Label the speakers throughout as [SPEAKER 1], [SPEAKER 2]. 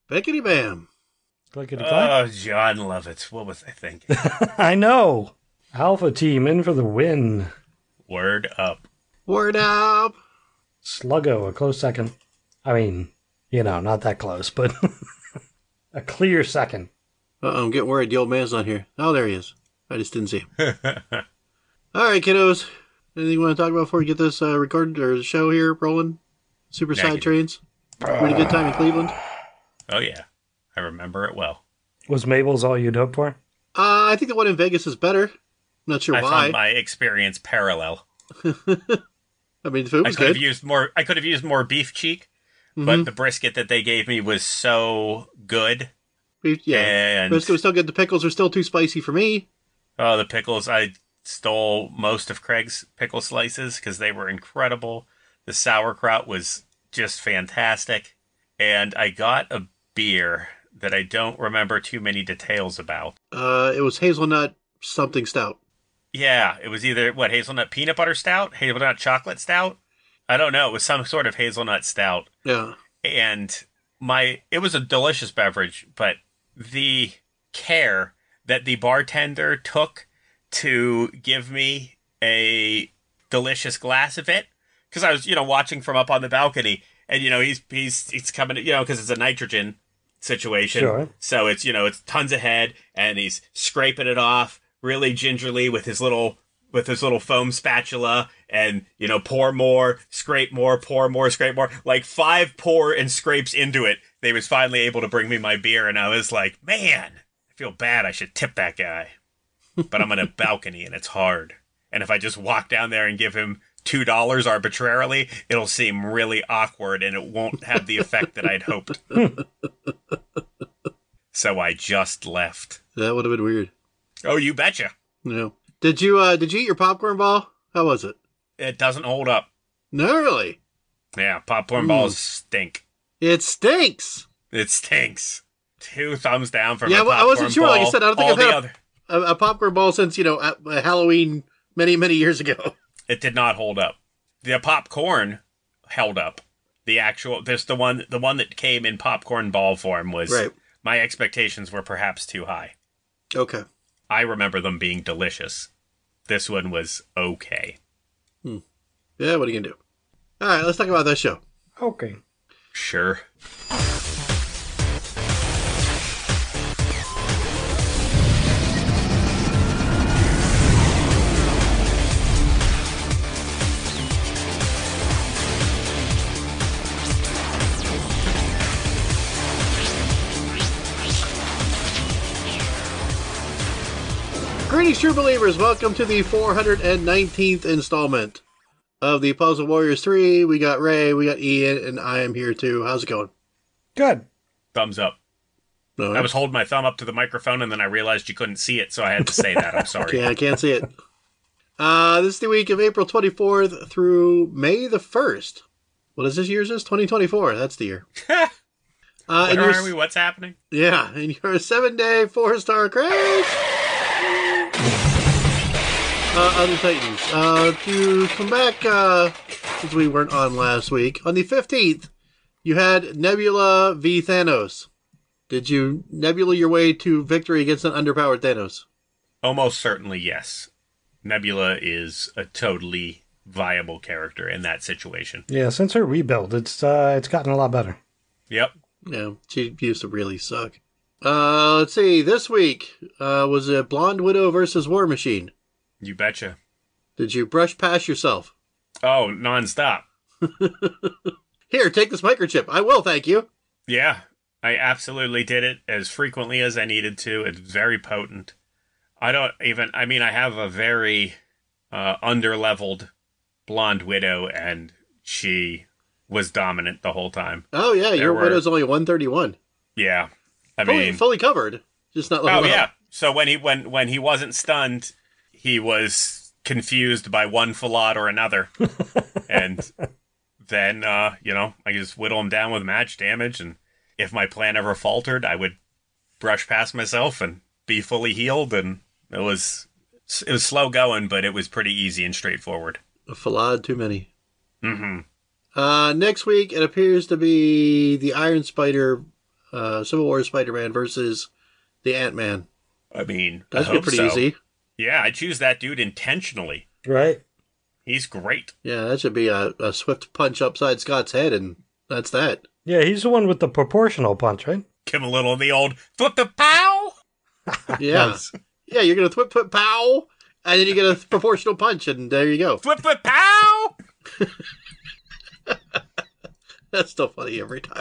[SPEAKER 1] Bickety bam.
[SPEAKER 2] Clickety clack.
[SPEAKER 3] Oh, John Lovitz. What was I thinking?
[SPEAKER 2] I know. Alpha team in for the win.
[SPEAKER 3] Word up.
[SPEAKER 1] Word up.
[SPEAKER 2] Sluggo, a close second. I mean, not that close, but a clear second.
[SPEAKER 1] I'm getting worried. The old man's not here. Oh, there he is. I just didn't see him. All right, kiddos. Anything you want to talk about before we get this recorded or show here rolling? Super side trains. Pretty good time in Cleveland.
[SPEAKER 3] Oh, yeah. I remember it well.
[SPEAKER 2] Was Mabel's all you'd hope for?
[SPEAKER 1] I think the one in Vegas is better. Not sure
[SPEAKER 3] I
[SPEAKER 1] why.
[SPEAKER 3] found my experience parallel.
[SPEAKER 1] I mean, the food was good.
[SPEAKER 3] I could have used more beef cheek, but the brisket that they gave me was so good.
[SPEAKER 1] Yeah,
[SPEAKER 3] and
[SPEAKER 1] brisket was still good. The pickles are still too spicy for me.
[SPEAKER 3] Oh, the pickles! I stole most of Craig's pickle slices because they were incredible. The sauerkraut was just fantastic, and I got a beer that I don't remember too many details about.
[SPEAKER 1] It was hazelnut something stout.
[SPEAKER 3] Yeah, it was either, hazelnut peanut butter stout? Hazelnut chocolate stout? I don't know. It was some sort of hazelnut stout.
[SPEAKER 1] Yeah.
[SPEAKER 3] And it was a delicious beverage, but the care that the bartender took to give me a delicious glass of it, because I was, watching from up on the balcony, and, he's coming, because it's a nitrogen situation.
[SPEAKER 2] Sure.
[SPEAKER 3] So it's, it's tons of head, and he's scraping it off really gingerly with his little foam spatula, and pour more, scrape more, pour more, scrape more, like 5 pour and scrapes into it. They was finally able to bring me my beer, and I was like, man, I feel bad. I should tip that guy, but I'm on a balcony and it's hard. And if I just walk down there and give him $2 arbitrarily, it'll seem really awkward and it won't have the effect that I'd hoped. So I just left.
[SPEAKER 1] That would have been weird.
[SPEAKER 3] Oh, you betcha.
[SPEAKER 1] Yeah. Did you eat your popcorn ball? How was it?
[SPEAKER 3] It doesn't hold up.
[SPEAKER 1] No, really?
[SPEAKER 3] Yeah, popcorn balls stink.
[SPEAKER 1] It stinks.
[SPEAKER 3] It stinks. 2 thumbs down for
[SPEAKER 1] yeah,
[SPEAKER 3] my popcorn ball.
[SPEAKER 1] I wasn't sure. Like I said, I don't think I've had
[SPEAKER 3] other...
[SPEAKER 1] a popcorn ball since, Halloween many, many years ago.
[SPEAKER 3] It did not hold up. The popcorn held up. The one that came in popcorn ball form was...
[SPEAKER 1] Right.
[SPEAKER 3] My expectations were perhaps too high.
[SPEAKER 1] Okay.
[SPEAKER 3] I remember them being delicious. This one was okay.
[SPEAKER 1] Yeah, what are you going to do? All right, let's talk about that show.
[SPEAKER 2] Okay.
[SPEAKER 3] Sure.
[SPEAKER 1] Greetings, true believers. Welcome to the 419th installment of the Puzzle Warriors 3. We got Ray, we got Ian, and I am here too. How's it going?
[SPEAKER 2] Good.
[SPEAKER 3] Thumbs up.
[SPEAKER 1] No,
[SPEAKER 3] I was holding my thumb up to the microphone, and then I realized you couldn't see it, so I had to say that. I'm sorry.
[SPEAKER 1] I can't see it. This is the week of April 24th through May the 1st. What is this year's? 2024. That's the year.
[SPEAKER 3] Where are we? What's happening?
[SPEAKER 1] Yeah, and your 7-day 4-star crash. Other Titans. To come back, since we weren't on last week, on the 15th, you had Nebula v Thanos. Did you Nebula your way to victory against an underpowered Thanos?
[SPEAKER 3] Almost certainly, yes. Nebula is a totally viable character in that situation.
[SPEAKER 2] Yeah, since her rebuild, it's gotten a lot better.
[SPEAKER 3] Yep.
[SPEAKER 1] Yeah, she used to really suck. Let's see. This week was it Blonde Widow versus War Machine?
[SPEAKER 3] You betcha.
[SPEAKER 1] Did you brush past yourself?
[SPEAKER 3] Oh, nonstop.
[SPEAKER 1] Here, take this microchip. I will, thank you.
[SPEAKER 3] Yeah, I absolutely did it as frequently as I needed to. It's very potent. I have a very under-leveled Blonde Widow, and she was dominant the whole time.
[SPEAKER 1] Oh, yeah, your Widow's only 131.
[SPEAKER 3] Yeah.
[SPEAKER 1] Fully covered, just not leveled up.
[SPEAKER 3] Yeah. So when he wasn't stunned, he was confused by one fallout or another. And then, I just whittle him down with match damage, and if my plan ever faltered, I would brush past myself and be fully healed, and it was slow going, but it was pretty easy and straightforward.
[SPEAKER 1] A fallout too many.
[SPEAKER 3] Mm-hmm.
[SPEAKER 1] Next week, it appears to be the Iron Spider Civil War Spider-Man versus the Ant-Man.
[SPEAKER 3] I mean,
[SPEAKER 1] That'd
[SPEAKER 3] I
[SPEAKER 1] be
[SPEAKER 3] hope
[SPEAKER 1] pretty
[SPEAKER 3] so.
[SPEAKER 1] easy.
[SPEAKER 3] Yeah, I choose that dude intentionally.
[SPEAKER 2] Right?
[SPEAKER 3] He's great.
[SPEAKER 1] Yeah, that should be a swift punch upside Scott's head, and that's that.
[SPEAKER 2] Yeah, he's the one with the proportional punch, right?
[SPEAKER 3] Give him a little of the old flip-the-pow.
[SPEAKER 1] Yeah.
[SPEAKER 2] Nice.
[SPEAKER 1] Yeah, you're going to thwip, pow, and then you get a proportional punch, and there you go.
[SPEAKER 3] Flip-the-pow.
[SPEAKER 1] That's still funny every time.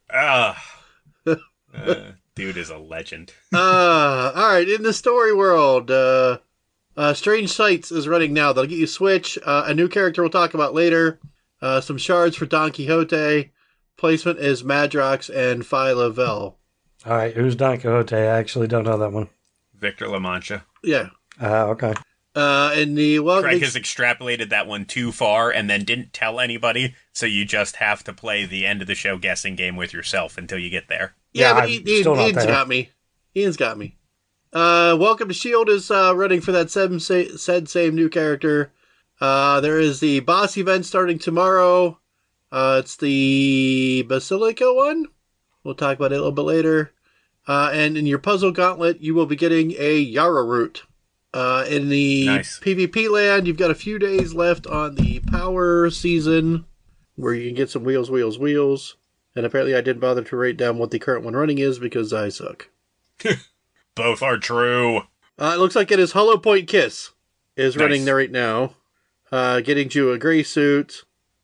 [SPEAKER 3] Dude is a legend.
[SPEAKER 1] All right, in the story world, Strange Sights is running now. They'll get you Switch, a new character we'll talk about later, some shards for Don Quixote, placement is Madrox and Phyla-Vell.
[SPEAKER 2] All right, who's Don Quixote? I actually don't know that one.
[SPEAKER 3] Victor La Mancha.
[SPEAKER 1] Yeah.
[SPEAKER 2] Okay.
[SPEAKER 1] In the
[SPEAKER 3] Craig has extrapolated that one too far and then didn't tell anybody, so you just have to play the end of the show guessing game with yourself until you get there.
[SPEAKER 1] Yeah, but
[SPEAKER 2] I'm still not
[SPEAKER 1] Ian's
[SPEAKER 2] there.
[SPEAKER 1] got me. Ian's got me. Welcome to S.H.I.E.L.D. is running for that same new character. There is the boss event starting tomorrow. It's the Basilica one. We'll talk about it a little bit later. And in your puzzle gauntlet, you will be getting a Yara root. In the
[SPEAKER 3] Nice.
[SPEAKER 1] PvP land, you've got a few days left on the power season where you can get some wheels. And apparently I didn't bother to write down what the current one running is because I suck.
[SPEAKER 3] Both are true.
[SPEAKER 1] It looks like it is Hollow Point Kiss is running
[SPEAKER 3] Nice.
[SPEAKER 1] there right now. Getting you a gray suit,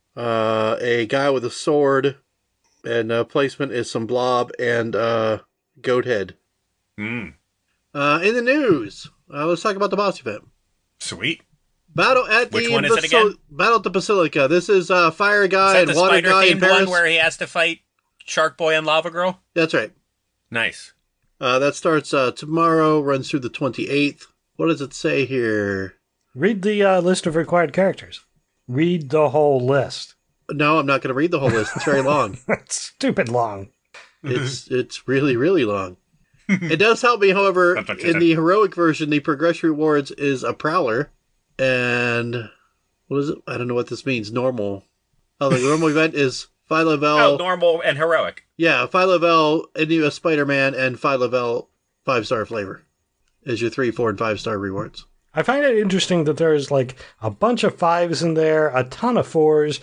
[SPEAKER 1] a guy with a sword, and placement is some blob and goat head.
[SPEAKER 3] Mm,
[SPEAKER 1] In the news, let's talk about the boss event.
[SPEAKER 3] sweet.
[SPEAKER 1] Battle at
[SPEAKER 3] Which
[SPEAKER 1] the
[SPEAKER 3] one is it again?
[SPEAKER 1] Battle at the Basilica. This is Fire
[SPEAKER 3] Is
[SPEAKER 1] Guy
[SPEAKER 3] that
[SPEAKER 1] and
[SPEAKER 3] the
[SPEAKER 1] Water Guy in
[SPEAKER 3] spider-themed
[SPEAKER 1] Paris.
[SPEAKER 3] one where he has to fight Shark Boy and Lava Girl?
[SPEAKER 1] That's right.
[SPEAKER 3] Nice.
[SPEAKER 1] That starts tomorrow, runs through the 28th. What does it say here?
[SPEAKER 2] Read the list of required characters. Read the whole list.
[SPEAKER 1] No, I'm not going to read the whole list. It's very long.
[SPEAKER 2] That's stupid long.
[SPEAKER 1] It's really, really long. It does help me, however,
[SPEAKER 3] That's what you
[SPEAKER 1] in
[SPEAKER 3] said.
[SPEAKER 1] the heroic version, the progression rewards is a Prowler. And what is it? I don't know what this means. Normal. Oh, the normal event is Phyla-Vell.
[SPEAKER 3] Oh, normal and heroic.
[SPEAKER 1] Yeah, Phyla-Vell, Innu as Spider-Man, and Phyla-Vell 5-star flavor is your 3, 4, and 5-star rewards.
[SPEAKER 2] I find it interesting that there's like a bunch of 5s in there, a ton of 4s,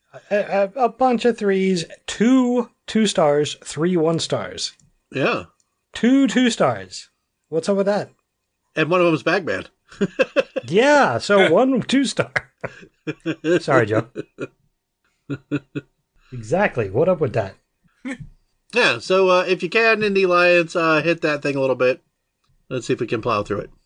[SPEAKER 2] a bunch of 3s, 2 2-stars, 3 1-stars.
[SPEAKER 1] Yeah.
[SPEAKER 2] 2 2-stars. What's up with that?
[SPEAKER 1] And one of them is Bagman.
[SPEAKER 2] Yeah, so 1 2-star. Sorry, Joe. Exactly. What up with that?
[SPEAKER 1] Yeah, so if you can in the Alliance, hit that thing a little bit. Let's see if we can plow through it.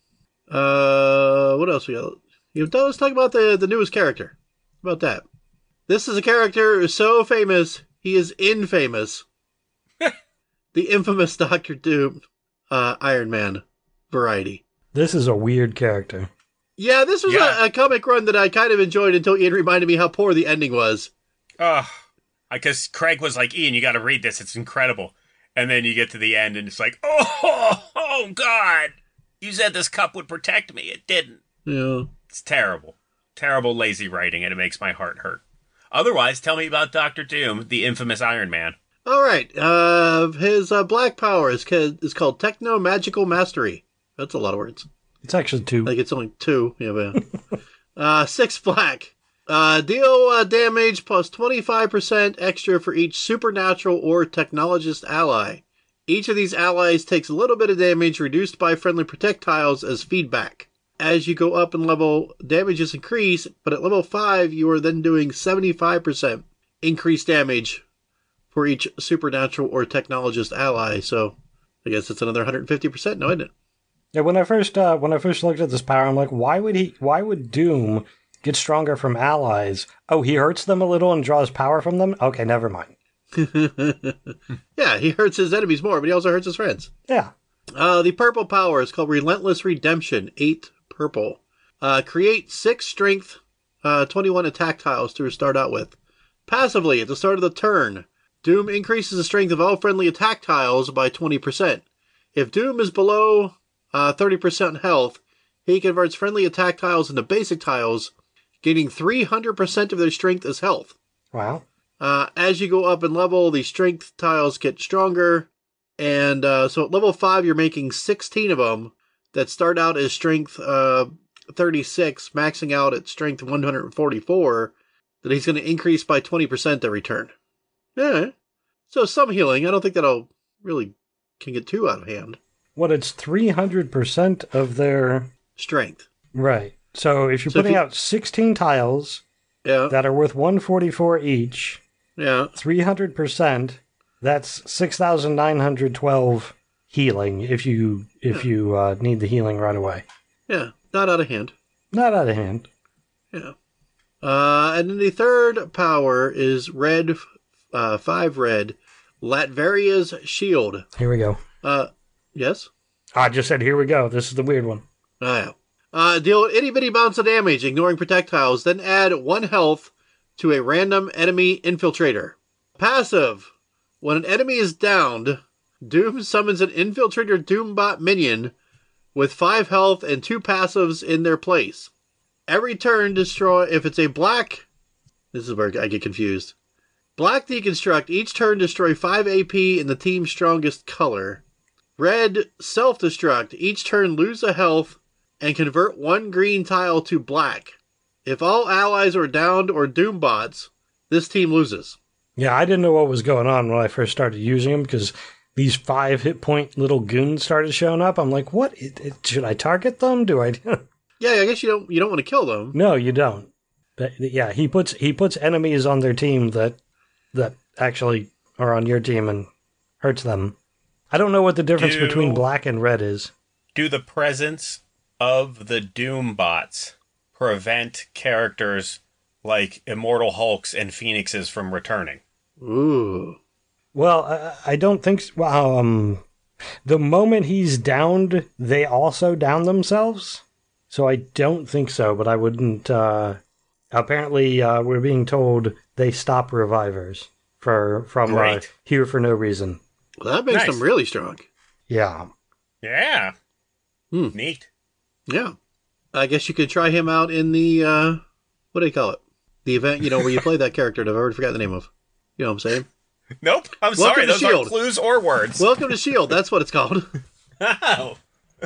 [SPEAKER 1] What else we got? Let's talk about the newest character. How about that? This is a character who's so famous, he is infamous. The infamous Doctor Doom, Iron Man variety.
[SPEAKER 2] This is a weird character.
[SPEAKER 1] Yeah, this was
[SPEAKER 3] Yeah.
[SPEAKER 1] a comic run that I kind of enjoyed until Ian reminded me how poor the ending was.
[SPEAKER 3] Because Craig was like, Ian, you got to read this. It's incredible. And then you get to the end and it's like, oh, God. You said this cup would protect me. It didn't.
[SPEAKER 1] Yeah.
[SPEAKER 3] It's terrible. Terrible, lazy writing, and it makes my heart hurt. Otherwise, tell me about Dr. Doom, the infamous Iron Man.
[SPEAKER 1] All right. His black power is called Techno Magical Mastery. That's a lot of words.
[SPEAKER 2] It's actually 2.
[SPEAKER 1] Like it's only 2. Yeah, but 6 black. Deal damage plus 25% extra for each supernatural or technologist ally. Each of these allies takes a little bit of damage reduced by friendly projectiles as feedback. As you go up in level, damages increase, but at level 5, you are then doing 75% increased damage for each supernatural or technologist ally. So I guess it's another 150% now, isn't it?
[SPEAKER 2] Yeah, when I first looked at this power, I'm like, why would Doom get stronger from allies? Oh, he hurts them a little and draws power from them? Okay, never mind.
[SPEAKER 1] Yeah, he hurts his enemies more, but he also hurts his friends.
[SPEAKER 2] Yeah.
[SPEAKER 1] The purple power is called Relentless Redemption, 8 purple. Create 6 strength, 21 attack tiles to start out with. Passively, at the start of the turn, Doom increases the strength of all friendly attack tiles by 20%. If Doom is below 30% health, he converts friendly attack tiles into basic tiles, gaining 300% of their strength as health.
[SPEAKER 2] Wow.
[SPEAKER 1] As you go up in level, the strength tiles get stronger. And so at level 5, you're making 16 of them that start out as strength 36, maxing out at strength 144, that he's going to increase by 20% every turn. Yeah. So some healing. I don't think that'll really can get too out of hand.
[SPEAKER 2] What, it's 300% of their...
[SPEAKER 1] Strength.
[SPEAKER 2] Right. So if you're putting out 16 tiles that are worth 144 each, 300%, that's 6,912 healing if you need the healing right away.
[SPEAKER 1] Yeah, not out of hand.
[SPEAKER 2] Not out of hand.
[SPEAKER 1] Yeah. And then the third power is red, 5 red, Latveria's Shield.
[SPEAKER 2] Here we go.
[SPEAKER 1] Yes?
[SPEAKER 2] I just said here we go. This is the weird one.
[SPEAKER 1] Oh, yeah. Deal itty bitty bounce of damage, ignoring projectiles, then add 1 health to a random enemy infiltrator. Passive. When an enemy is downed, Doom summons an infiltrator Doombot minion with 5 health and 2 passives in their place. Every turn, destroy. If it's a black. This is where I get confused. Black deconstruct. Each turn, destroy 5 AP in the team's strongest color. Red self-destruct. Each turn, lose a health and convert 1 green tile to black. If all allies are downed or Doombots, this team loses.
[SPEAKER 2] Yeah, I didn't know what was going on when I first started using them because these 5 hit point little goons started showing up. I'm like, what? Should I target them? Do I?
[SPEAKER 1] Yeah, I guess you don't want to kill them.
[SPEAKER 2] No, you don't. But yeah, he puts enemies on their team that actually are on your team and hurts them. I don't know what the difference between black and red is.
[SPEAKER 3] Do the presence of the Doom bots prevent characters like Immortal Hulks and Phoenixes from returning?
[SPEAKER 1] Ooh.
[SPEAKER 2] Well, I don't think so. Well, the moment he's downed, they also down themselves. So I don't think so, but I wouldn't... apparently, we're being told they stop revivers from here for no reason.
[SPEAKER 1] Well, that makes them really strong.
[SPEAKER 2] Yeah.
[SPEAKER 3] Yeah. Neat.
[SPEAKER 1] Yeah. I guess you could try him out in the, what do you call it? The event, where you play that character that I've already forgot the name of. You know what I'm saying?
[SPEAKER 3] Nope. I'm sorry. Those aren't clues or words.
[SPEAKER 1] Welcome to S.H.I.E.L.D. That's what it's called.
[SPEAKER 3] Oh.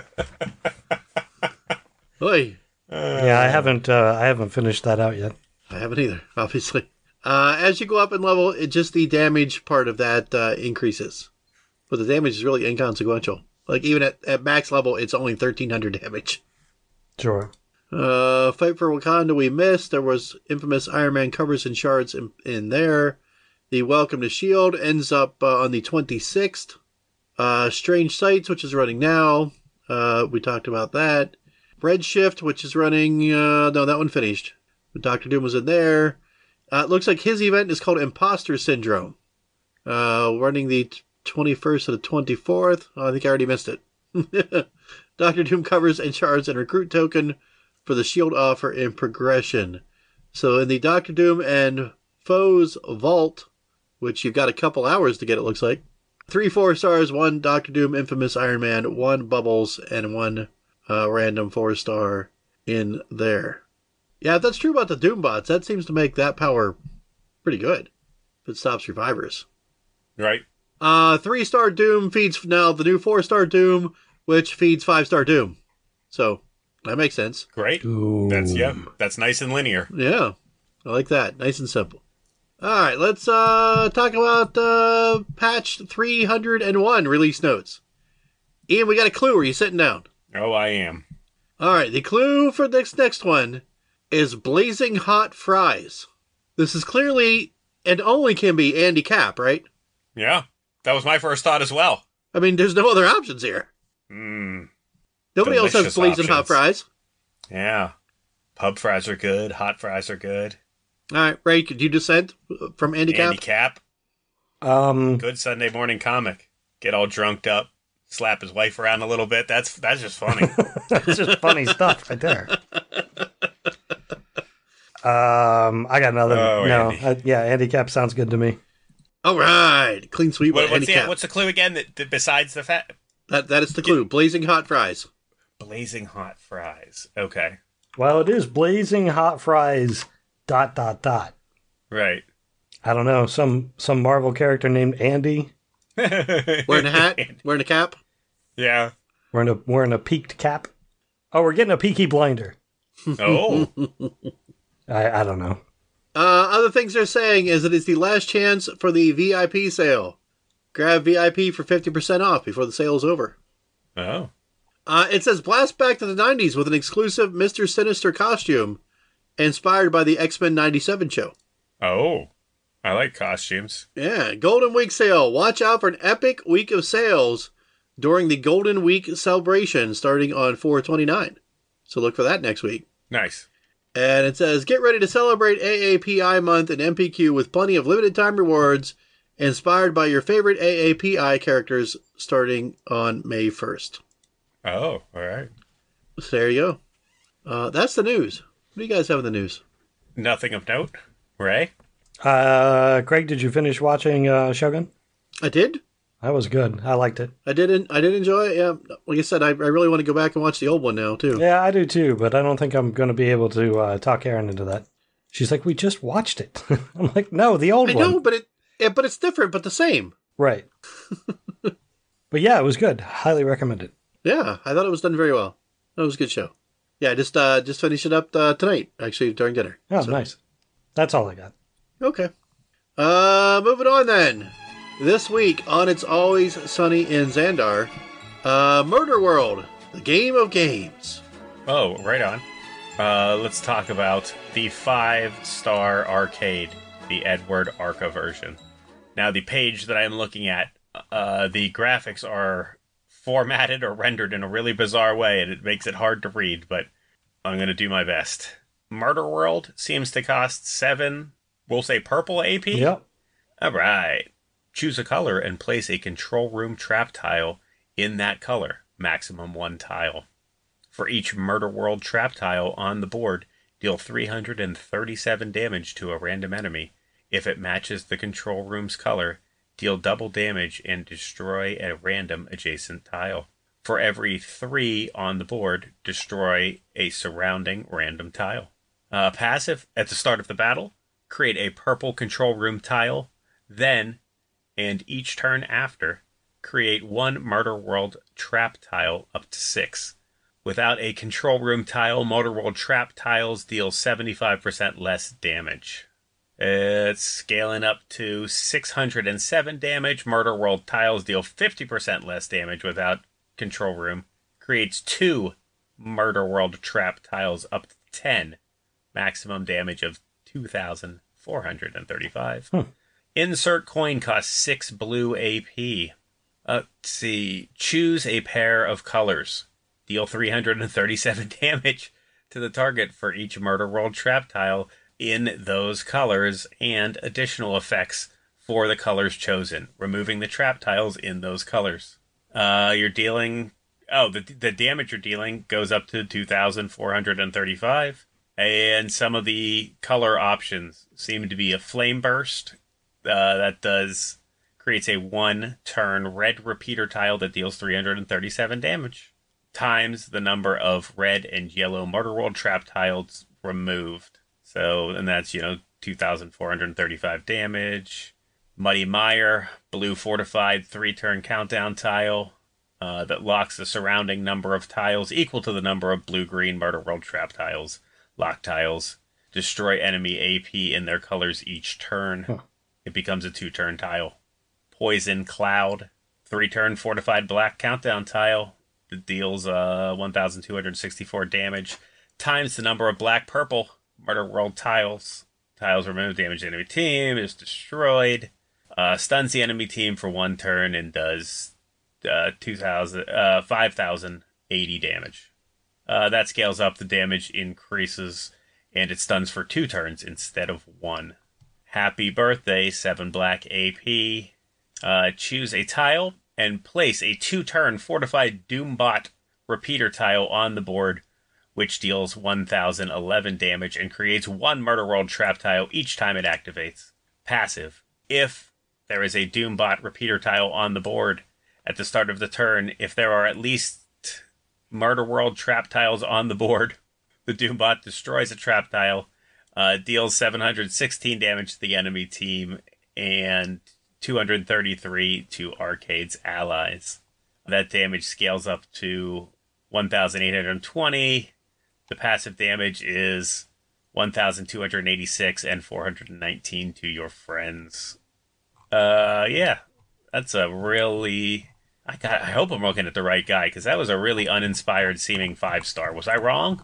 [SPEAKER 1] Oy.
[SPEAKER 2] Yeah, I haven't finished that out yet.
[SPEAKER 1] I haven't either, obviously. As you go up in level, just the damage part of that increases. But the damage is really inconsequential. Like, even at max level, it's only 1,300 damage.
[SPEAKER 2] Sure.
[SPEAKER 1] Fight for Wakanda we missed. There was infamous Iron Man covers and shards in there. The Welcome to S.H.I.E.L.D. ends up on the 26th. Strange Sights, which is running now. We talked about that. Redshift, which is running... no, that one finished. But Dr. Doom was in there. It looks like his event is called Imposter Syndrome. Running the 21st to the 24th. Oh, I think I already missed it. Dr. Doom covers and shards and recruit token for the S.H.I.E.L.D. offer in progression. So in the Dr. Doom and Foes Vault, which you've got a couple hours to get, it looks like. 3 4-stars, 1 Dr. Doom Infamous Iron Man, 1 Bubbles, and 1 random 4-star in there. Yeah, if that's true about the Doombots, that seems to make that power pretty good. If it stops survivors.
[SPEAKER 3] Right.
[SPEAKER 1] 3-star Doom feeds now the new 4-star Doom, which feeds 5-star Doom. So, that makes sense.
[SPEAKER 3] Great.
[SPEAKER 2] Ooh.
[SPEAKER 3] That's nice and linear.
[SPEAKER 1] Yeah, I like that. Nice and simple. All right, let's talk about patch 301 release notes. Ian, we got a clue. Are you sitting down?
[SPEAKER 3] Oh, I am.
[SPEAKER 1] All right, the clue for this next one is blazing hot fries. This is clearly and only can be Andy Capp, right?
[SPEAKER 3] Yeah, that was my first thought as well.
[SPEAKER 1] I mean, there's no other options here. Nobody else has blazing hot fries.
[SPEAKER 3] Yeah. Pub fries are good. Hot fries are good.
[SPEAKER 1] All right, Ray, could you dissent from Andy Capp?
[SPEAKER 3] Andy Capp. Good Sunday morning comic. Get all drunked up. Slap his wife around a little bit. That's just funny.
[SPEAKER 2] That's just funny stuff right there. I got another. Andy Capp sounds good to me.
[SPEAKER 1] All right, clean sweep.
[SPEAKER 3] What's the clue again? Besides the fact
[SPEAKER 1] that is the clue. Blazing hot fries.
[SPEAKER 3] Blazing hot fries. Okay.
[SPEAKER 2] Well, it is blazing hot fries. ...
[SPEAKER 3] Right.
[SPEAKER 2] I don't know. Some Marvel character named Andy.
[SPEAKER 1] Wearing a hat, wearing a cap.
[SPEAKER 3] Yeah.
[SPEAKER 2] Wearing a peaked cap. Oh, we're getting a Peaky Blinder.
[SPEAKER 3] Oh.
[SPEAKER 2] I don't know.
[SPEAKER 1] Other things they're saying is that it's the last chance for the VIP sale. Grab VIP for 50% off before the sale is over.
[SPEAKER 3] Oh.
[SPEAKER 1] It says blast back to the 90s with an exclusive Mr. Sinister costume inspired by the X-Men 97 show.
[SPEAKER 3] Oh. I like costumes.
[SPEAKER 1] Yeah, Golden Week sale. Watch out for an epic week of sales during the Golden Week celebration starting on 4/29. So look for that next week.
[SPEAKER 3] Nice.
[SPEAKER 1] And it says, get ready to celebrate AAPI month in MPQ with plenty of limited time rewards inspired by your favorite AAPI characters starting on May 1st.
[SPEAKER 3] Oh, all right.
[SPEAKER 1] So there you go. That's the news. What do you guys have in the news?
[SPEAKER 3] Nothing of note. Ray?
[SPEAKER 2] Craig, did you finish watching Shogun?
[SPEAKER 1] I did.
[SPEAKER 2] That was good. I liked it.
[SPEAKER 1] I did enjoy it. Yeah, like I said, I really want to go back and watch the old one now too.
[SPEAKER 2] Yeah, I do too, but I don't think I'm going to be able to talk Erin into that. She's like, we just watched it. I'm like, no, the old one.
[SPEAKER 1] I know, but it's different, but the same.
[SPEAKER 2] Right. But yeah, it was good. Highly recommend it.
[SPEAKER 1] Yeah, I thought it was done very well. That was a good show. Yeah, just finished it up tonight, actually, during dinner.
[SPEAKER 2] Oh, so. Nice. That's all I got.
[SPEAKER 1] Okay. Moving on then. This week on It's Always Sunny in Xandar, Murder World, the game of games.
[SPEAKER 3] Oh, right on. Let's talk about the 5-star arcade, the Edward Arca version. Now, the page that I'm looking at, the graphics are formatted or rendered in a really bizarre way, and it makes it hard to read, but I'm going to do my best. Murder World seems to cost 7, we'll say purple AP?
[SPEAKER 2] Yep.
[SPEAKER 3] All right. Choose a color and place a control room trap tile in that color. Maximum 1 tile. For each Murder World trap tile on the board, deal 337 damage to a random enemy. If it matches the control room's color, deal double damage and destroy a random adjacent tile. For every 3 on the board, destroy a surrounding random tile. Passive, at the start of the battle, create a purple control room tile. Then, and each turn after, create 1 Murder World trap tile up to 6. Without a control room tile, Murder World trap tiles deal 75% less damage. It's scaling up to 607 damage. Murder World tiles deal 50% less damage without control room. Creates 2 Murder World trap tiles up to 10. Maximum damage of 2,435. Insert coin costs 6 blue AP. Let's see. Choose a pair of colors. Deal 337 damage to the target for each Murder World trap tile in those colors and additional effects for the colors chosen, removing the trap tiles in those colors. You're dealing... Oh, the damage you're dealing goes up to 2,435. And some of the color options seem to be a Flame Burst. That creates a 1-turn red repeater tile that deals 337 damage. Times the number of red and yellow Murder World trap tiles removed. So, and that's, 2,435 damage. Muddy Mire, blue fortified 3-turn countdown tile that locks the surrounding number of tiles equal to the number of blue-green Murder World trap tiles. Lock tiles. Destroy enemy AP in their colors each turn.
[SPEAKER 2] Huh.
[SPEAKER 3] It becomes a 2-turn tile. Poison Cloud, 3-turn fortified black countdown tile that deals 1,264 damage. Times the number of black-purple Murder World tiles. Tiles remove damage to the enemy team, is destroyed. Stuns the enemy team for 1 turn and does 5,080 damage. That scales up, the damage increases, and it stuns for 2 turns instead of 1. Happy Birthday, 7 black AP. Choose a tile and place a 2-turn fortified Doombot repeater tile on the board, which deals 1,011 damage and creates 1 Murder World trap tile each time it activates. Passive. If there is a Doombot repeater tile on the board at the start of the turn, if there are at least Murder World trap tiles on the board, the Doombot destroys a trap tile, deals 716 damage to the enemy team, and 233 to Arcade's allies. That damage scales up to 1,820. The passive damage is 1,286 and 419 to your friends. Yeah, that's a really... I hope I'm looking at the right guy, because that was a really uninspired seeming 5-star. Was I wrong?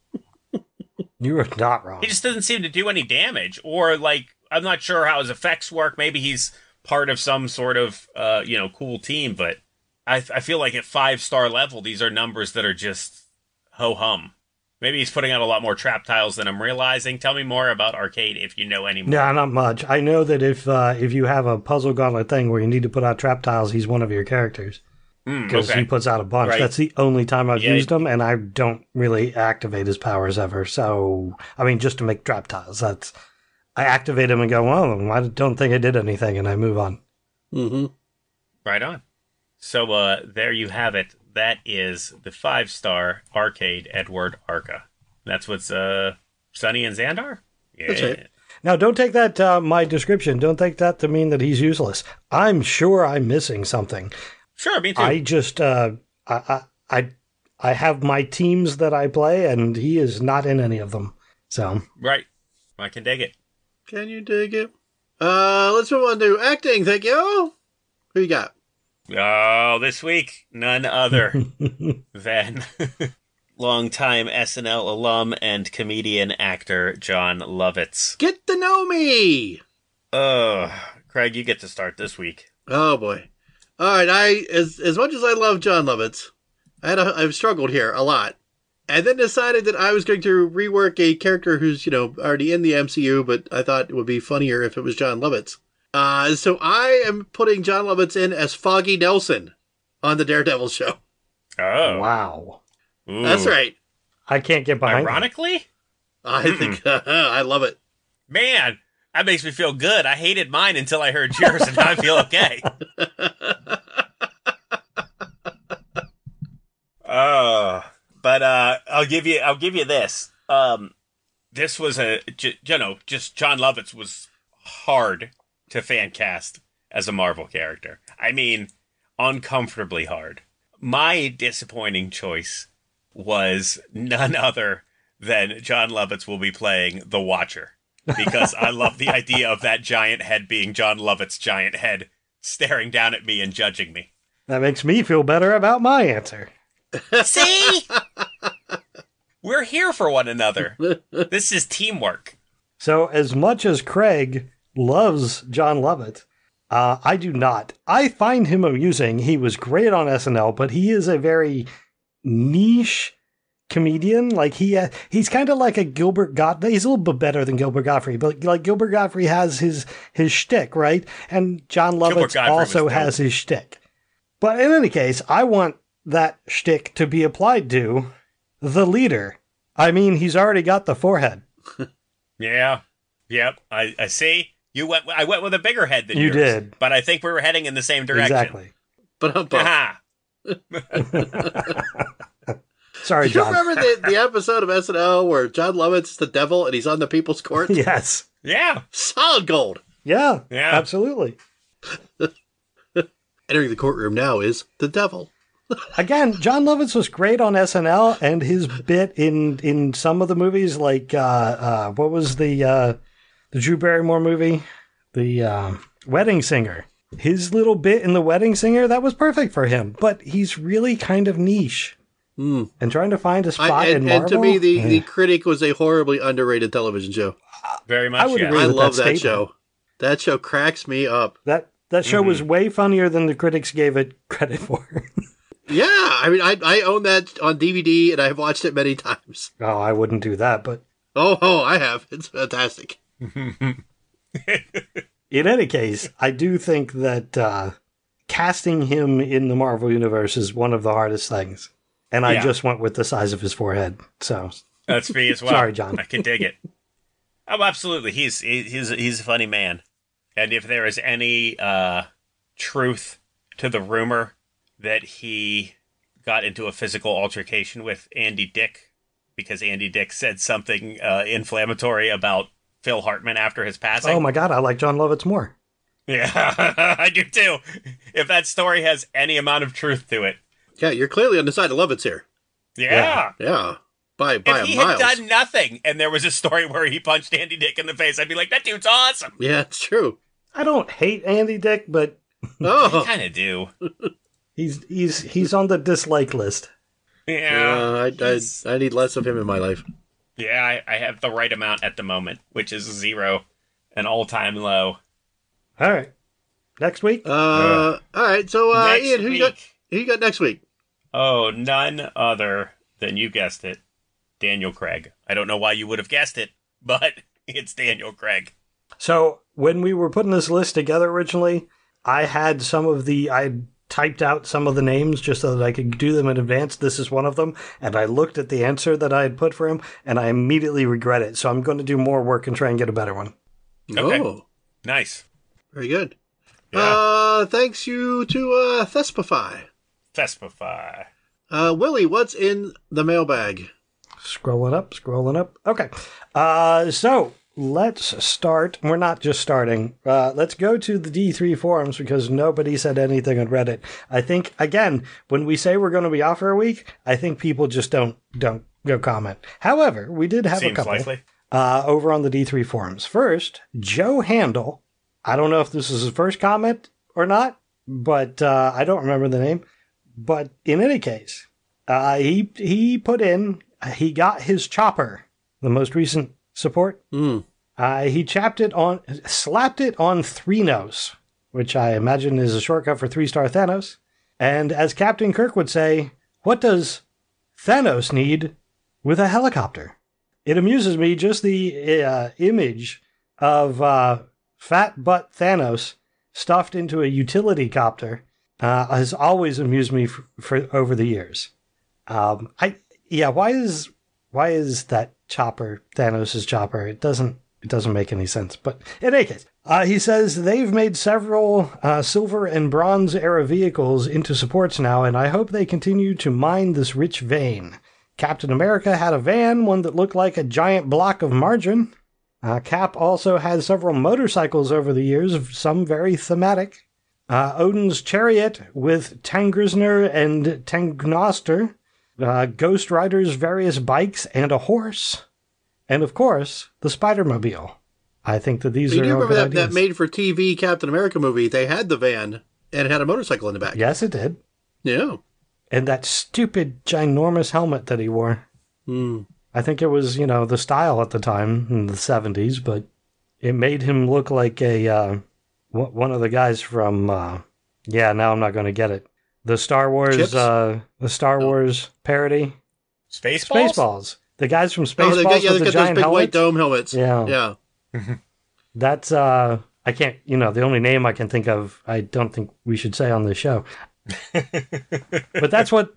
[SPEAKER 2] You were not wrong.
[SPEAKER 3] He just doesn't seem to do any damage, or like, I'm not sure how his effects work. Maybe he's part of some sort of, cool team, but I feel like at 5-star level, these are numbers that are just ho-hum. Maybe he's putting out a lot more trap tiles than I'm realizing. Tell me more about Arcade if you know any more.
[SPEAKER 2] Yeah, not much. I know that if you have a puzzle gauntlet thing where you need to put out trap tiles, he's one of your characters. Because he puts out a bunch.
[SPEAKER 3] Right.
[SPEAKER 2] That's the only time I've used him, and I don't really activate his powers ever. So, I mean, just to make trap tiles. I activate him and go, well, I don't think I did anything, and I move on.
[SPEAKER 1] Mm-hmm.
[SPEAKER 3] Right on. So there you have it. That is the 5-star Arcade Edward Arca. That's what's Sunny and Xandar? Yeah.
[SPEAKER 1] That's right.
[SPEAKER 2] Now, don't take that, my description, don't take that to mean that he's useless. I'm sure I'm missing something.
[SPEAKER 3] Sure, me too.
[SPEAKER 2] I just, I have my teams that I play, and he is not in any of them. So.
[SPEAKER 3] Right. I can dig it.
[SPEAKER 1] Can you dig it? Let's move on to acting. Thank you. Who you got?
[SPEAKER 3] Oh, this week, none other than longtime SNL alum and comedian actor John Lovitz.
[SPEAKER 1] Get to know me.
[SPEAKER 3] Craig, you get to start this week.
[SPEAKER 1] Oh boy. All right. As much as I love John Lovitz, I've struggled here a lot, and then decided that I was going to rework a character who's already in the MCU, but I thought it would be funnier if it was John Lovitz. So I am putting John Lovitz in as Foggy Nelson on the Daredevil show.
[SPEAKER 3] Oh.
[SPEAKER 2] Wow.
[SPEAKER 3] Ooh.
[SPEAKER 1] That's right.
[SPEAKER 2] I can't get behind
[SPEAKER 3] Ironically?
[SPEAKER 1] I think I love it.
[SPEAKER 3] Man, that makes me feel good. I hated mine until I heard yours, and now I feel okay. But I'll give you this. This was just John Lovitz was hard to fan cast as a Marvel character. I mean, uncomfortably hard. My disappointing choice was none other than John Lovitz will be playing the Watcher, because I love the idea of that giant head being John Lovitz's giant head staring down at me and judging me.
[SPEAKER 2] That makes me feel better about my answer.
[SPEAKER 3] See? We're here for one another. This is teamwork.
[SPEAKER 2] So, as much as Craig loves John Lovitz, I do not. I find him amusing. He was great on SNL, but he is a very niche comedian. Like he's kind of like a Gilbert Gottfried. He's a little bit better than Gilbert Gottfried, but like Gilbert Gottfried has his shtick, right? And John Lovitz also has his shtick. But in any case, I want that shtick to be applied to the leader. I mean, he's already got the forehead.
[SPEAKER 3] Yeah. Yep. I see. I went with a bigger head than
[SPEAKER 2] you
[SPEAKER 3] yours.
[SPEAKER 2] Did.
[SPEAKER 3] But I think we were heading in the same direction.
[SPEAKER 2] Exactly.
[SPEAKER 1] But
[SPEAKER 2] Sorry,
[SPEAKER 1] do you
[SPEAKER 2] John.
[SPEAKER 1] remember the episode of SNL where John Lovitz is the devil and he's on the people's court?
[SPEAKER 2] Yes.
[SPEAKER 3] Yeah.
[SPEAKER 1] Solid gold.
[SPEAKER 2] Yeah.
[SPEAKER 3] Yeah.
[SPEAKER 2] Absolutely.
[SPEAKER 1] Entering the courtroom now is the devil.
[SPEAKER 2] Again, John Lovitz was great on SNL, and his bit in some of the movies, like what was the Drew Barrymore movie, the Wedding Singer. His little bit in the Wedding Singer, that was perfect for him. But he's really kind of niche, and trying to find a spot in Marvel.
[SPEAKER 1] And to me, the Critic was a horribly underrated television show.
[SPEAKER 3] Very much.
[SPEAKER 2] I would agree
[SPEAKER 1] I
[SPEAKER 2] with
[SPEAKER 1] love
[SPEAKER 2] that
[SPEAKER 1] that
[SPEAKER 2] statement.
[SPEAKER 1] show. That show cracks me up.
[SPEAKER 2] That show was way funnier than the critics gave it credit for.
[SPEAKER 1] Yeah, I mean, I own that on DVD, and I've watched it many times.
[SPEAKER 2] Oh, I wouldn't do that, but...
[SPEAKER 1] Oh, I have. It's fantastic.
[SPEAKER 2] In any case, I do think that casting him in the Marvel Universe is one of the hardest things. And I just went with the size of his forehead, so...
[SPEAKER 3] That's me as well.
[SPEAKER 2] Sorry, John.
[SPEAKER 3] I can dig it. Oh, absolutely. He's a funny man. And if there is any truth to the rumor that he got into a physical altercation with Andy Dick because Andy Dick said something inflammatory about Phil Hartman after his passing.
[SPEAKER 2] Oh my God, I like John Lovitz more.
[SPEAKER 3] Yeah, I do too. If that story has any amount of truth to it.
[SPEAKER 1] Yeah, you're clearly on the side of Lovitz here.
[SPEAKER 3] Yeah.
[SPEAKER 1] Yeah. By
[SPEAKER 3] If
[SPEAKER 1] a
[SPEAKER 3] he
[SPEAKER 1] mile.
[SPEAKER 3] had done nothing and there was a story where he punched Andy Dick in the face, I'd be like, that dude's awesome.
[SPEAKER 1] Yeah, it's true.
[SPEAKER 2] I don't hate Andy Dick, but
[SPEAKER 3] I
[SPEAKER 1] Oh.
[SPEAKER 3] kind of do.
[SPEAKER 2] he's on the dislike list.
[SPEAKER 3] Yeah.
[SPEAKER 1] I need less of him in my life.
[SPEAKER 3] Yeah, I have the right amount at the moment, which is 0, an all-time low.
[SPEAKER 2] All right. Next week?
[SPEAKER 1] All right, so
[SPEAKER 3] Next
[SPEAKER 1] Ian, who
[SPEAKER 3] week.
[SPEAKER 1] you got next week?
[SPEAKER 3] Oh, none other than, you guessed it, Daniel Craig. I don't know why you would have guessed it, but it's Daniel Craig.
[SPEAKER 2] So when we were putting this list together originally, I typed out some of the names just so that I could do them in advance. This is one of them. And I looked at the answer that I had put for him, and I immediately regret it. So I'm going to do more work and try and get a better one.
[SPEAKER 3] Okay.
[SPEAKER 1] Oh,
[SPEAKER 3] Nice.
[SPEAKER 1] very good.
[SPEAKER 3] Yeah.
[SPEAKER 1] Thanks you to Thespify.
[SPEAKER 3] Thespify.
[SPEAKER 1] Willie, what's in the mailbag?
[SPEAKER 2] Scrolling up. Okay. So let's start. We're not just starting. Let's go to the D3 forums because nobody said anything on Reddit. I think, again, when we say we're going to be off for a week, I think people just don't go comment. However, we did have
[SPEAKER 3] Seems
[SPEAKER 2] a couple
[SPEAKER 3] likely.
[SPEAKER 2] over on the D3 forums. First, Joe Handel. I don't know if this is his first comment or not, but I don't remember the name. But in any case, he put in, he got his chopper, the most recent support. He slapped it on Threnos, which I imagine is a shortcut for 3-star Thanos. And as Captain Kirk would say, what does Thanos need with a helicopter? It amuses me just the image of fat butt Thanos stuffed into a utility copter has always amused me for over the years. Why is that chopper Thanos' chopper? It doesn't make any sense. But in any case, he says they've made several silver and bronze era vehicles into supports now, and I hope they continue to mine this rich vein. Captain America had a van, one that looked like a giant block of margarine. Cap also had several motorcycles over the years, some very thematic. Odin's chariot with Tangrisner and Tangnoster. Ghost Rider's various bikes and a horse. And of course, the Spider-Mobile. I think that these
[SPEAKER 1] You
[SPEAKER 2] are
[SPEAKER 1] do
[SPEAKER 2] all
[SPEAKER 1] remember
[SPEAKER 2] good
[SPEAKER 1] that
[SPEAKER 2] ideas.
[SPEAKER 1] made-for-TV Captain America movie? They had the van, and it had a motorcycle in the back.
[SPEAKER 2] Yes, it did.
[SPEAKER 1] Yeah.
[SPEAKER 2] And that stupid, ginormous helmet that he wore. I think it was, the style at the time in the 70s, but it made him look like a one of the guys from now I'm not going to get it. The Star Wars Wars parody.
[SPEAKER 3] Spaceballs?
[SPEAKER 2] The guys from
[SPEAKER 1] Oh,
[SPEAKER 2] Spaceballs
[SPEAKER 1] they've
[SPEAKER 2] with
[SPEAKER 1] got
[SPEAKER 2] the
[SPEAKER 1] those
[SPEAKER 2] giant
[SPEAKER 1] big
[SPEAKER 2] helmets.
[SPEAKER 1] white dome helmets.
[SPEAKER 2] Yeah.
[SPEAKER 1] Yeah.
[SPEAKER 2] That's I can't, the only name I can think of, I don't think we should say on the show. But that's what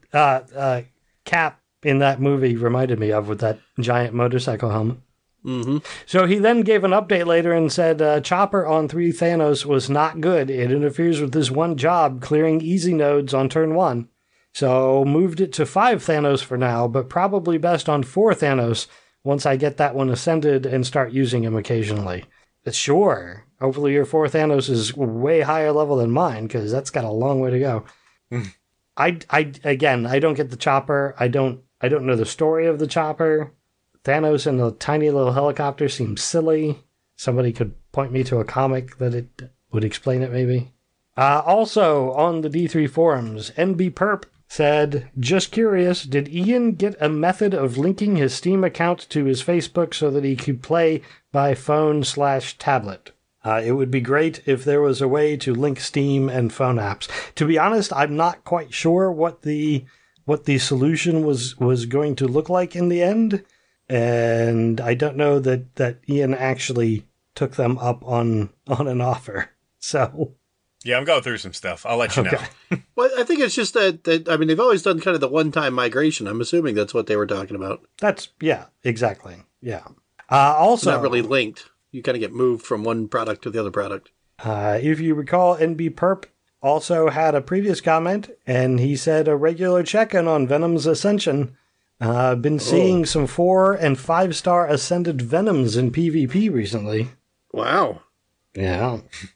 [SPEAKER 2] Cap in that movie reminded me of with that giant motorcycle helmet.
[SPEAKER 1] Mm-hmm.
[SPEAKER 2] So he then gave an update later and said Chopper on 3 Thanos was not good. It interferes with this one job, clearing easy nodes on turn 1. So moved it to 5 Thanos for now, but probably best on 4 Thanos once I get that one ascended and start using him occasionally. Sure. Hopefully your 4 Thanos is way higher level than mine, because that's got a long way to go. I don't get the chopper. I don't know the story of the chopper. Thanos in a tiny little helicopter seems silly. Somebody could point me to a comic that it would explain it, maybe. Also, on the D3 forums, NB Perp said, just curious, did Ian get a method of linking his Steam account to his Facebook so that he could play by phone/tablet? It would be great if there was a way to link Steam and phone apps. To be honest, I'm not quite sure what the solution was going to look like in the end, and I don't know that Ian actually took them up on an offer. So
[SPEAKER 3] Yeah, I'm going through some stuff. I'll let you know.
[SPEAKER 1] Well, I think it's just that they've always done kind of the one-time migration. I'm assuming that's what they were talking about.
[SPEAKER 2] Yeah, exactly. Yeah. Also,
[SPEAKER 1] Not really linked. You kind of get moved from one product to the other product.
[SPEAKER 2] If you recall, NB Perp also had a previous comment, and he said a regular check-in on Venom's Ascension. Been seeing some 4- and 5-star ascended Venoms in PvP recently.
[SPEAKER 1] Wow.
[SPEAKER 2] Yeah.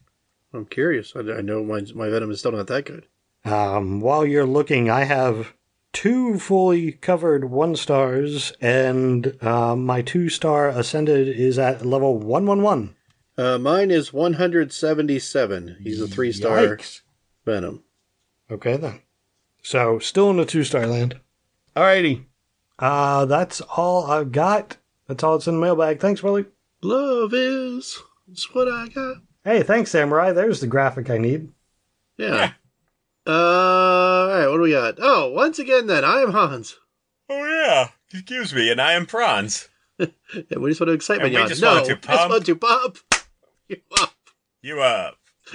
[SPEAKER 1] I'm curious. I know my Venom is still not that good.
[SPEAKER 2] While you're looking, I have 2 fully covered 1 stars, and my 2-star Ascended is at level 111.
[SPEAKER 1] Mine is 177. He's a 3-star
[SPEAKER 2] Yikes.
[SPEAKER 1] Venom.
[SPEAKER 2] Okay, then. So, still in the 2-star land. Alrighty. That's all I've got. That's all that's in the mailbag. Thanks, Willie.
[SPEAKER 1] Love is what I got.
[SPEAKER 2] Hey, thanks, Samurai. There's the graphic I need.
[SPEAKER 1] Yeah. Alright, what do we got? Oh, once again then, I am Hans.
[SPEAKER 3] Oh, yeah. Excuse me, and I am Franz.
[SPEAKER 1] And we just want to excite
[SPEAKER 3] And
[SPEAKER 1] me.
[SPEAKER 3] we just want to pump.
[SPEAKER 1] want to pump you up.
[SPEAKER 3] You up.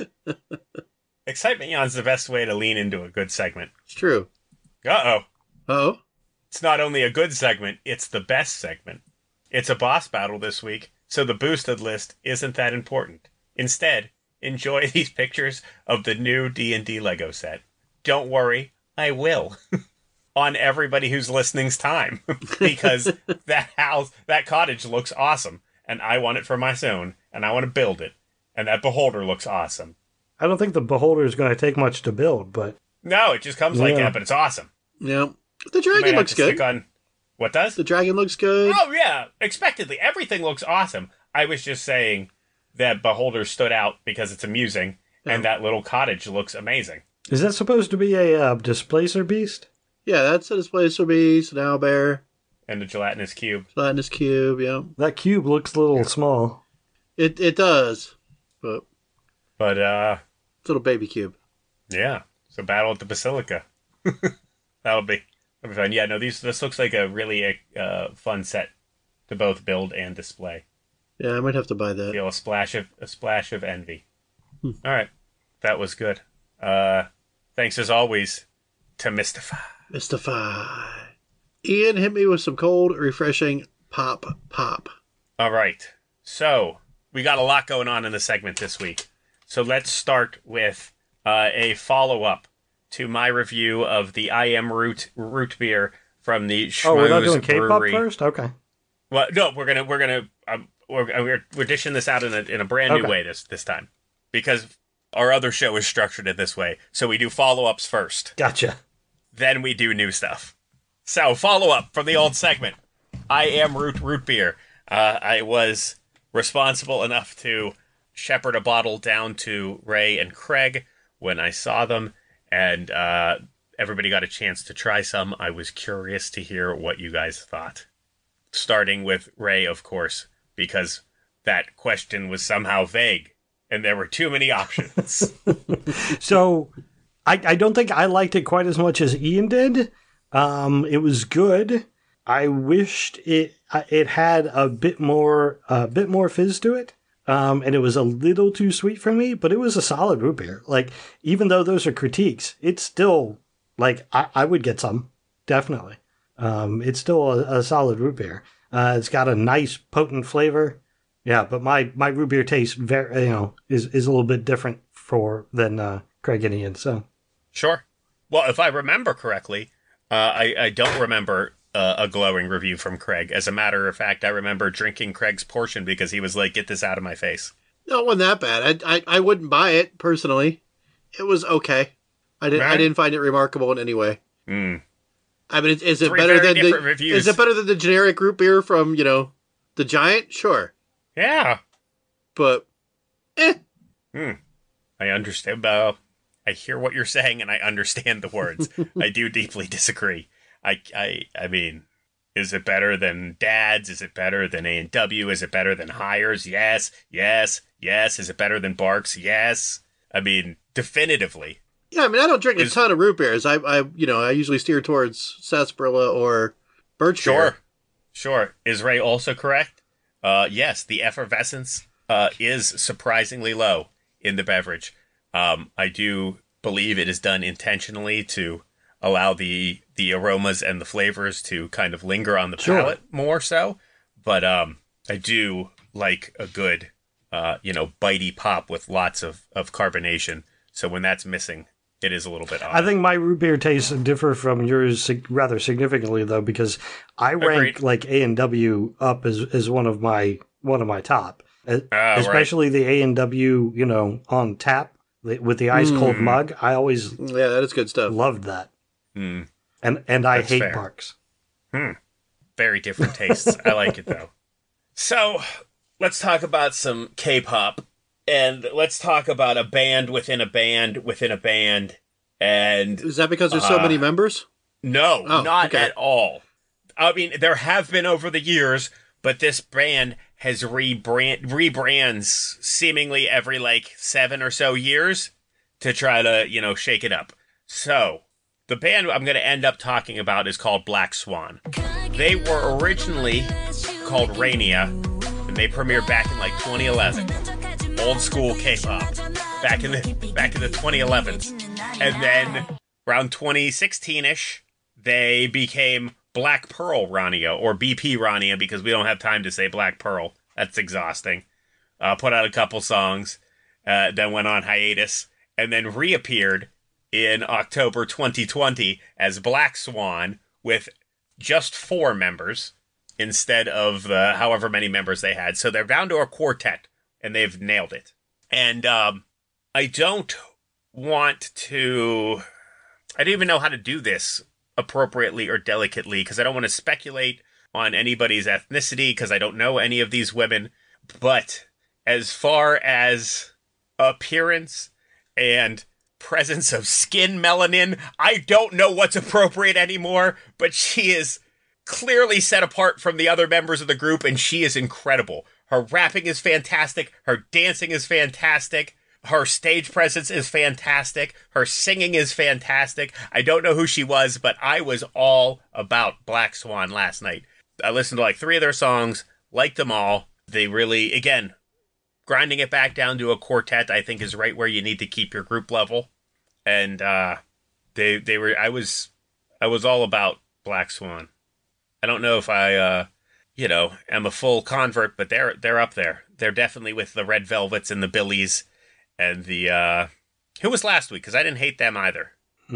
[SPEAKER 3] Excitement Yon's the best way to lean into a good segment.
[SPEAKER 1] It's true.
[SPEAKER 3] Uh-oh.
[SPEAKER 1] Oh?
[SPEAKER 3] It's not only a good segment, it's the best segment. It's a boss battle this week, so the boosted list isn't that important. Instead, enjoy these pictures of the new D&D Lego set. Don't worry, I will. On everybody who's listening's time. Because that cottage looks awesome, and I want it for my own, and I want to build it. And that beholder looks awesome.
[SPEAKER 2] I don't think the beholder is going to take much to build, but...
[SPEAKER 3] No, it just comes like that, but it's awesome.
[SPEAKER 1] Yeah. The dragon looks good.
[SPEAKER 3] What does?
[SPEAKER 1] The dragon looks good.
[SPEAKER 3] Oh, yeah. Expectedly. Everything looks awesome. I was just saying that Beholder stood out because it's amusing, and that little cottage looks amazing.
[SPEAKER 2] Is that supposed to be a displacer beast?
[SPEAKER 1] Yeah, that's a Displacer Beast, an owlbear.
[SPEAKER 3] And the gelatinous cube.
[SPEAKER 1] Gelatinous cube, yeah.
[SPEAKER 2] That cube looks a little small.
[SPEAKER 1] It does. But
[SPEAKER 3] it's
[SPEAKER 1] a little baby cube.
[SPEAKER 3] Yeah. So Battle at the Basilica. That'll be fun. Yeah, no, this looks like a really fun set to both build and display.
[SPEAKER 1] Yeah, I might have to buy that.
[SPEAKER 3] Feel a splash of envy. All right. That was good. Thanks as always to Mystify.
[SPEAKER 1] Ian hit me with some cold, refreshing pop.
[SPEAKER 3] All right. So, we got a lot going on in the segment this week. So let's start with a follow-up to my review of the I Am Root beer from the Schmoes
[SPEAKER 2] we're not doing K-pop
[SPEAKER 3] Brewery.
[SPEAKER 2] first? Okay.
[SPEAKER 3] Well, no, we're dishing this out in a brand new way this time, because our other show is structured in this way. So we do follow-ups first.
[SPEAKER 2] Gotcha.
[SPEAKER 3] Then we do new stuff. So, follow-up from the old segment. I Am Root beer. I was responsible enough to shepherd a bottle down to Ray and Craig when I saw them, and everybody got a chance to try some. I was curious to hear what you guys thought. Starting with Ray, of course, because that question was somehow vague, and there were too many options.
[SPEAKER 2] So, I don't think I liked it quite as much as Ian did. It was good. I wished it had a bit more fizz to it. And it was a little too sweet for me, but it was a solid root beer. Like, even though those are critiques, it's still, like, I would get some. Definitely. It's still a solid root beer. It's got a nice, potent flavor. Yeah, but my root beer taste is a little bit different than Craig and Ian, so.
[SPEAKER 3] Sure. Well, if I remember correctly, I don't remember a glowing review from Craig. As a matter of fact, I remember drinking Craig's portion because he was like, get this out of my face.
[SPEAKER 1] No, it wasn't that bad. I wouldn't buy it, personally. It was okay. I didn't find it remarkable in any way.
[SPEAKER 3] Mm.
[SPEAKER 1] I mean, is it
[SPEAKER 3] Three
[SPEAKER 1] better
[SPEAKER 3] very
[SPEAKER 1] than
[SPEAKER 3] different reviews.
[SPEAKER 1] Is it better than the generic root beer from, the Giant? Sure.
[SPEAKER 3] Yeah.
[SPEAKER 1] But,
[SPEAKER 3] I understand. I hear what you're saying, and I understand the words. I do deeply disagree. I mean, is it better than Dad's? Is it better than A&W? Is it better than Hires? Yes. Is it better than Barks? Yes. I mean, definitively.
[SPEAKER 1] Yeah, I mean, I don't drink a ton of root beers. I usually steer towards sarsaparilla or birch beer.
[SPEAKER 3] Sure. Is Ray also correct? Yes, the effervescence is surprisingly low in the beverage. I do believe it is done intentionally to allow the aromas and the flavors to kind of linger on the palate more so. But I do like a good, bitey pop with lots of carbonation. So when that's missing, it is a little bit odd.
[SPEAKER 2] I think my root beer tastes differ from yours rather significantly, though, because I rank like A&W up as one of my top. Especially the A&W, on tap with the ice cold mug. I always
[SPEAKER 1] Yeah, that is good stuff.
[SPEAKER 2] loved that.
[SPEAKER 3] Mm.
[SPEAKER 2] And I
[SPEAKER 3] That's
[SPEAKER 2] hate
[SPEAKER 3] fair.
[SPEAKER 2] Barks.
[SPEAKER 3] Very different tastes. I like it, though. So, let's talk about some K-pop. And let's talk about a band within a band within a band. And
[SPEAKER 1] Is that because there's so many members?
[SPEAKER 3] no,
[SPEAKER 1] Oh,
[SPEAKER 3] not
[SPEAKER 1] okay.
[SPEAKER 3] at all. I mean, there have been over the years, but this band has rebrands seemingly every 7 or so years to try to, shake it up. So, the band I'm going to end up talking about is called Black Swan. They were originally called Rainia, and they premiered back in 2011. Old school K-pop back in the 2011s. And then around 2016-ish, they became Black Pearl Rania, or BP Rania, because we don't have time to say Black Pearl. That's exhausting. Put out a couple songs, then went on hiatus, and then reappeared in October 2020 as Black Swan with just 4 members instead of the however many members they had. So they're down to a quartet, and they've nailed it. And I don't even know how to do this appropriately or delicately, because I don't want to speculate on anybody's ethnicity, because I don't know any of these women. But as far as appearance and presence of skin melanin, I don't know what's appropriate anymore, but she is clearly set apart from the other members of the group, and she is incredible. Her rapping is fantastic, her dancing is fantastic, her stage presence is fantastic, her singing is fantastic. I don't know who she was, but I was all about Black Swan last night. I listened to 3 of their songs, liked them all. They really, again, grinding it back down to a quartet, I think, is right where you need to keep your group level. And I was all about Black Swan. I don't know if I am a full convert, but they're up there. They're definitely with the Red Velvets and the Billies and the who was last week, because I didn't hate them either.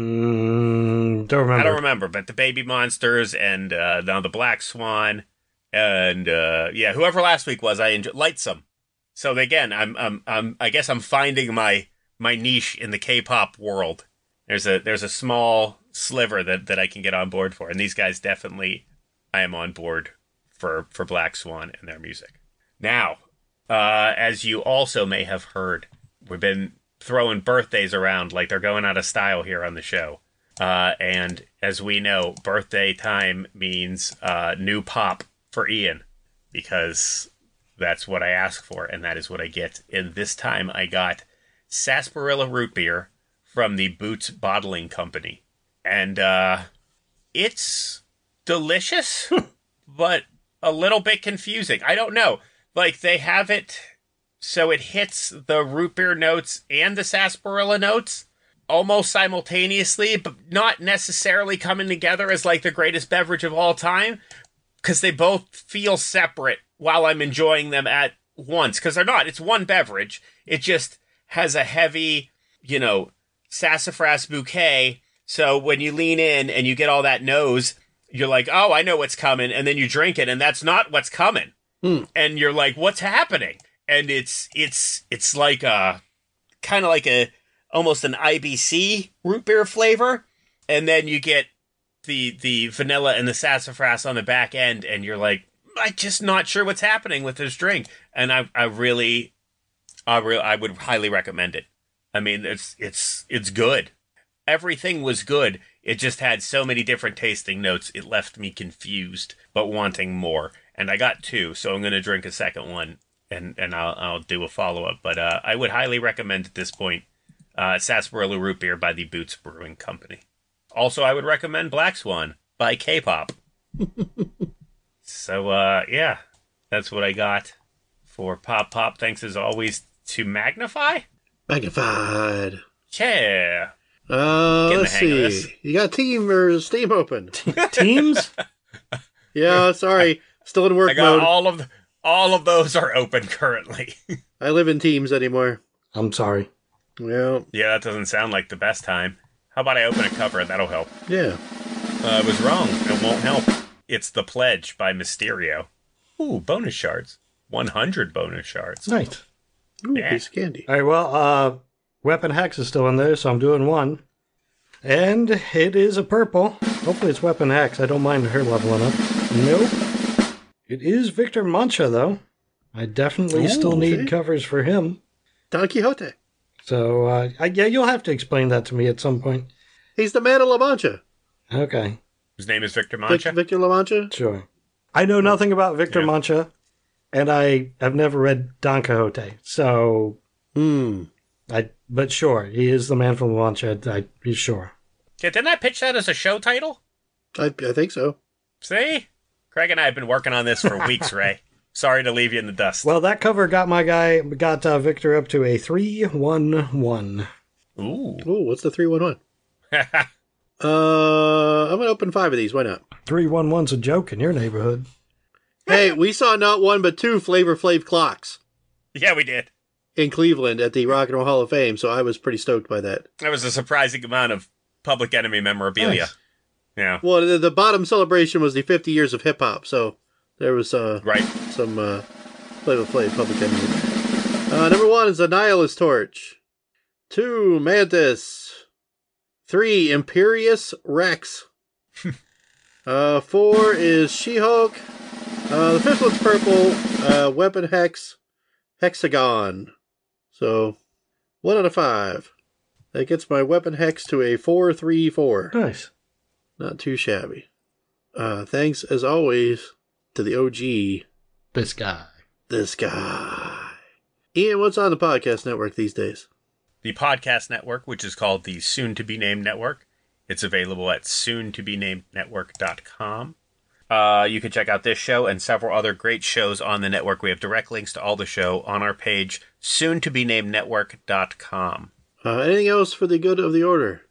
[SPEAKER 2] Don't remember.
[SPEAKER 3] I don't remember, but the Baby Monsters and now the Black Swan and whoever last week was, I enjoyed. Lightsome. So again, I guess I'm finding my niche in the K-pop world. There's a small sliver that I can get on board for, and these guys definitely, I am on board for Black Swan and their music. Now, as you also may have heard, we've been throwing birthdays around like they're going out of style here on the show. And as we know, birthday time means new pop for Ian, because that's what I ask for, and that is what I get. And this time I got sarsaparilla root beer from the Boots Bottling Company. And it's delicious, but a little bit confusing. I don't know. They have it so it hits the root beer notes and the sarsaparilla notes almost simultaneously, but not necessarily coming together as the greatest beverage of all time, because they both feel separate while I'm enjoying them at once, because they're not. It's one beverage. It just has a heavy, sassafras bouquet. So when you lean in and you get all that nose, you're like, oh, I know what's coming. And then you drink it, and that's not what's coming. And you're like, what's happening? And it's like kind of like almost an IBC root beer flavor. And then you get the vanilla and the sassafras on the back end, and you're like, I'm just not sure what's happening with this drink. And I would highly recommend it. I mean, it's good. Everything was good. It just had so many different tasting notes. It left me confused, but wanting more. And I got 2, so I'm going to drink a second one, and I'll do a follow-up. But I would highly recommend at this point sarsaparilla root beer by the Boots Brewing Company. Also, I would recommend Black Swan by K-pop. So, that's what I got for Pop. Thanks, as always, to Magnify.
[SPEAKER 1] Magnified.
[SPEAKER 3] Yeah.
[SPEAKER 1] Let's see. You got Team or Steam open?
[SPEAKER 2] Teams?
[SPEAKER 1] Yeah, sorry. Still in work
[SPEAKER 3] I got
[SPEAKER 1] mode.
[SPEAKER 3] all of those are open currently.
[SPEAKER 1] I live in Teams anymore.
[SPEAKER 2] I'm sorry.
[SPEAKER 1] Yeah.
[SPEAKER 3] Yeah, that doesn't sound like the best time. How about I open a cover? That'll help.
[SPEAKER 1] Yeah.
[SPEAKER 3] I was wrong. It won't help. It's The Pledge by Mysterio. Ooh, bonus shards. 100 bonus shards.
[SPEAKER 2] Nice.
[SPEAKER 1] Ooh,
[SPEAKER 3] Yeah.
[SPEAKER 1] piece of candy.
[SPEAKER 2] All right, well, Weapon Hex is still in there, so I'm doing 1. And it is a purple. Hopefully it's Weapon Hex. I don't mind her leveling up. Nope. It is Victor Mancha, though. I definitely still need
[SPEAKER 1] see?
[SPEAKER 2] covers for him.
[SPEAKER 1] Don Quixote.
[SPEAKER 2] So, yeah, you'll have to explain that to me at some point.
[SPEAKER 1] He's the man of La Mancha.
[SPEAKER 2] Okay,
[SPEAKER 3] His name is Victor Mancha.
[SPEAKER 1] Victor La Mancha?
[SPEAKER 2] sure. I know nothing about Victor
[SPEAKER 3] Yeah.
[SPEAKER 2] Mancha, and I have never read Don Quixote, so... But sure, he is the man from La Mancha. He's sure.
[SPEAKER 3] Yeah, didn't I pitch that as a show title?
[SPEAKER 1] I think so.
[SPEAKER 3] See? Craig and I have been working on this for weeks, Ray. Sorry to leave you in the dust.
[SPEAKER 2] Well, that cover got Victor up to a 3-1-1.
[SPEAKER 3] Ooh.
[SPEAKER 1] Ooh, what's the 311? I'm going to open 5 of these. Why not?
[SPEAKER 2] 3-1-1's a joke in your neighborhood.
[SPEAKER 1] Hey, we saw not 1 but 2 Flavor Flav clocks
[SPEAKER 3] Yeah, we did.
[SPEAKER 1] in Cleveland at the Rock and Roll Hall of Fame, so I was pretty stoked by that.
[SPEAKER 3] There was a surprising amount of Public Enemy memorabilia.
[SPEAKER 2] Nice.
[SPEAKER 3] Yeah.
[SPEAKER 1] Well, the bottom celebration was the 50 years of hip hop, so there was
[SPEAKER 3] Right.
[SPEAKER 1] some Flavor Flav Public Enemy. Number 1 is a Nihilist Torch. 2, Mantis. 3, Imperious Rex. 4 is She-Hulk. The 5th one's purple. Weapon Hex. Hexagon. So, 1 out of 5. That gets my Weapon Hex to a 4-3-4.
[SPEAKER 2] Nice.
[SPEAKER 1] Not too shabby. Thanks, as always, to the OG,
[SPEAKER 2] This guy.
[SPEAKER 1] this guy. Ian, what's on the podcast network these days?
[SPEAKER 3] The podcast network, which is called the Soon to Be Named Network. It's available at soontobenamednetwork.com. You can check out this show and several other great shows on the network. We have direct links to all the show on our page, soontobenamednetwork.com.
[SPEAKER 1] Anything else for the good of the order?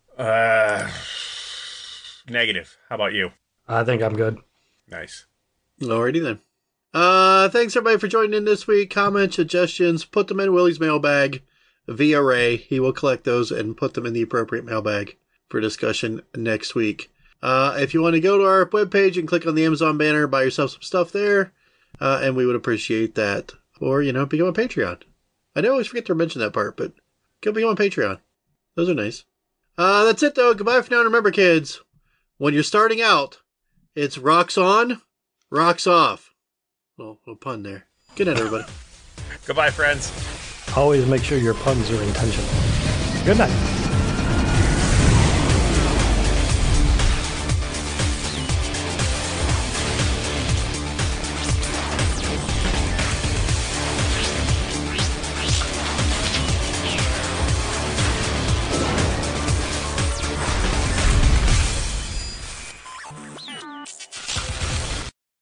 [SPEAKER 3] Negative. How about you?
[SPEAKER 2] I think I'm good.
[SPEAKER 3] Nice.
[SPEAKER 1] Alrighty then. Thanks everybody for joining in this week. Comments, suggestions, put them in Willie's mailbag via Ray. He will collect those and put them in the appropriate mailbag for discussion next week. If you want to go to our webpage and click on the Amazon banner, buy yourself some stuff there, and we would appreciate that. Or, become a Patreon. I know I always forget to mention that part, but go become a Patreon. Those are nice. That's it though. Goodbye for now. And remember, kids, when you're starting out, it's rocks on, rocks off. Well, a pun there. Good night, everybody.
[SPEAKER 3] Goodbye, friends.
[SPEAKER 2] Always make sure your puns are intentional. Good night.